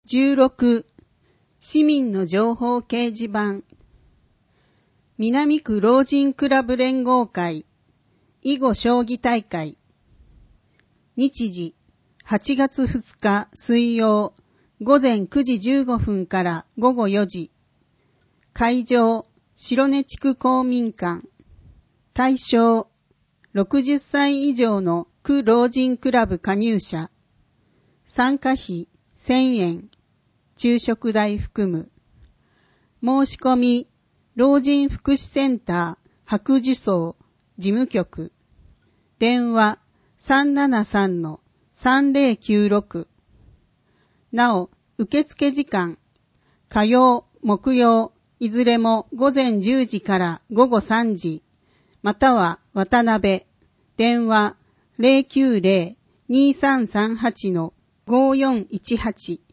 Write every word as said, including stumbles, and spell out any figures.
じゅうろく市民の情報掲示板南区老人クラブ連合会囲碁将棋大会日時はちがつふつか水曜午前くじじゅうごふんから午後よじ会場白根地区公民館対象ろくじゅっさい以上の区老人クラブ加入者参加費せんえん昼食代含む申し込み老人福祉センター白樹荘事務局電話 さんななさんのさんぜろきゅうろく なお受付時間火曜木曜いずれも午前じゅうじから午後さんじまたは渡辺電話 ゼロきゅうゼロ にーさんさんはち のごーよんいちはち